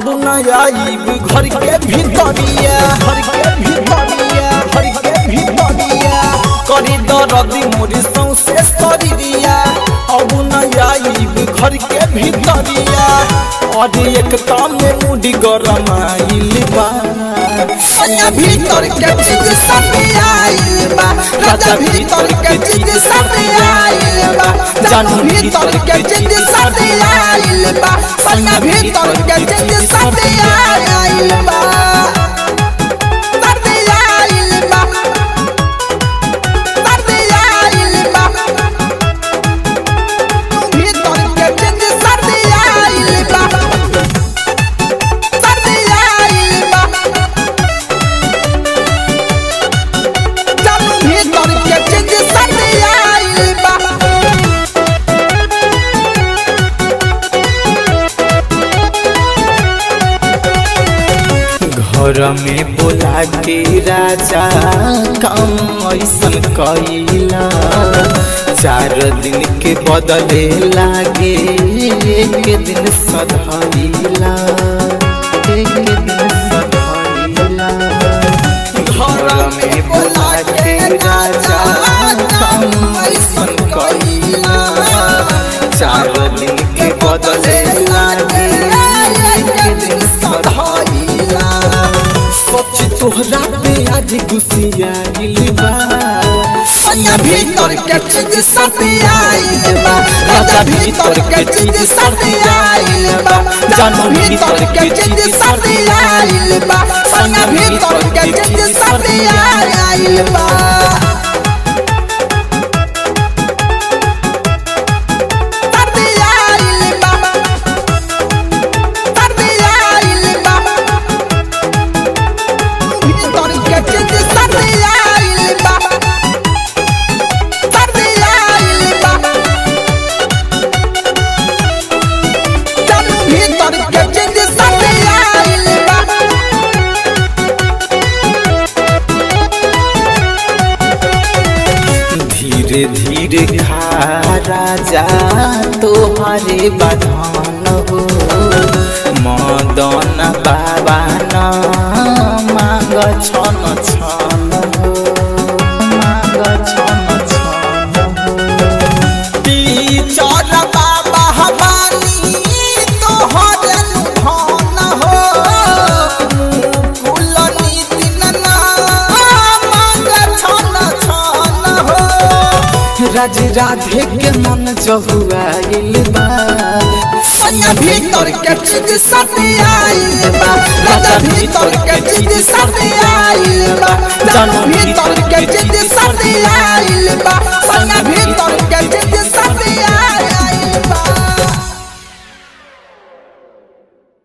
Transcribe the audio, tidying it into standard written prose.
न आईब घर के भीतरिया करी दर्दी मोरी सौंसे शरीरिया अब न आईब घर के भीतरिया और एक ताम में मुड़ी गरमाइल बा सैया भीतर के चीज सब आइल बा राजा भीतर के चीज सब आइल बा जानू भीतर के चीज सब आइल बा सैया भीतर के चीज सब आइल बा घर में बोला के राजा काम ऐसन कइला 4 दिन के बदले लागे एक दिन सधइला घर में बोला के राजा काम ऐसन कइला 4 दिन के बदले लागे एक दिन सधइला तोहरा पे आज गुस्सियाइल बा सैया भीतर के चीज सब आइल बा राजा भीतर के चीज सब आइल बा जानू भीतर के चीज सब आइल बा सैया भीतर के चीज सब आइल बा धीरे धीरे खा राजा तोहरे बधान हो मदन बाबा न मांग छन छन हो टीचर बाबा हमानी तोहरे धन हो कुल नीतिन ना मांग छन छन हो राज राधे के मन जहुआइल बा सैया भीतर के चीज सब आइल बा राजा भीतर के चीज सब आइल बा जानू भीतर के चीज